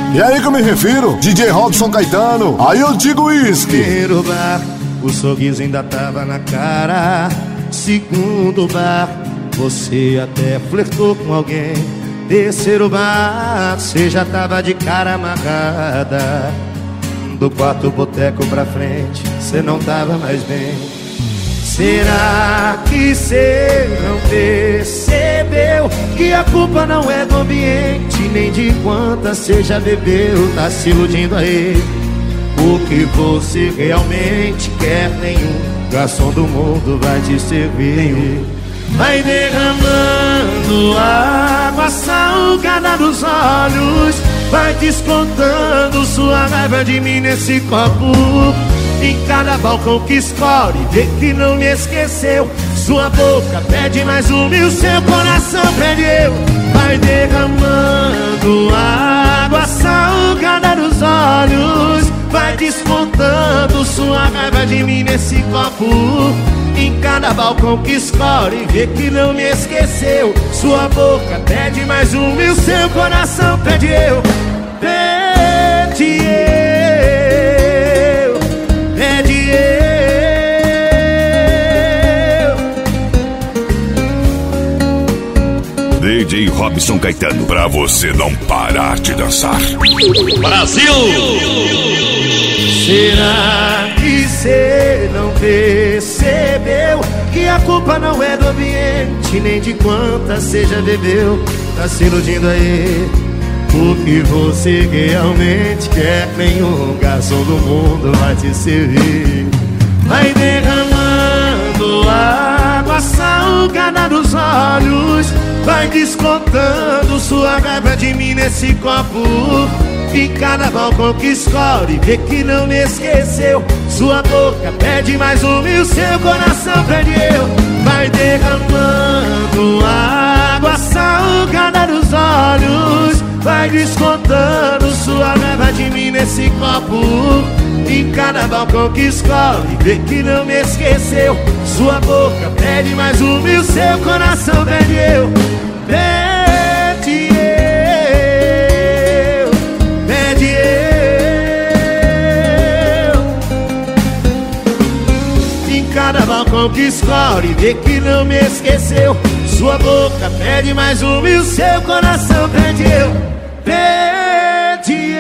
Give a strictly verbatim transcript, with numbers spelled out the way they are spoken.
E aí que eu me refiro, D J Robson Caetano, aí eu digo uísque. Primeiro bar, o sorriso ainda tava na cara. Segundo bar, você até flertou com alguém. Terceiro bar, você já tava de cara amarrada. Do quarto boteco pra frente, você não tava mais bem. Será que cê não percebeu que a culpa não é do ambiente, nem de quantas cê já bebeu? Tá se iludindo aí. O que você realmente quer, nenhum garçom do mundo vai te servir. Vai derramando água salgada dos olhos, vai descontando sua raiva de mim nesse copo. Em cada balcão que escolhe, vê que não me esqueceu. Sua boca pede mais uma e o seu coração pede eu. Vai derramando água salgada dos olhos, vai descontando sua raiva de mim nesse copo. Em cada balcão que escolhe, vê que não me esqueceu. Sua boca pede mais uma e o seu coração pede eu. Pede eu, pede eu. D J Robson Caetano, pra você não parar de dançar. Brasil! Será que cê não percebeu que a culpa não é do ambiente, nem de quantas cê já bebeu? Tá se iludindo aí. O que você realmente quer, nenhum garçom do mundo vai te servir. Vai derramando água salgada dos olhos, vai descontando sua raiva de mim nesse copo. Em cada balcão que escolhe, vê que não me esqueceu. Sua boca pede mais uma e o seu coração pede eu. Vai derramando água salgada dos olhos, vai descontando sua raiva de mim nesse copo. Em cada balcão que escolhe, vê que não me esqueceu. Sua boca pede mais uma e o seu coração pede eu. Pede eu, pede eu. Em cada balcão que escolhe, vê que não me esqueceu. Sua boca pede mais uma e o seu coração pede eu. Pede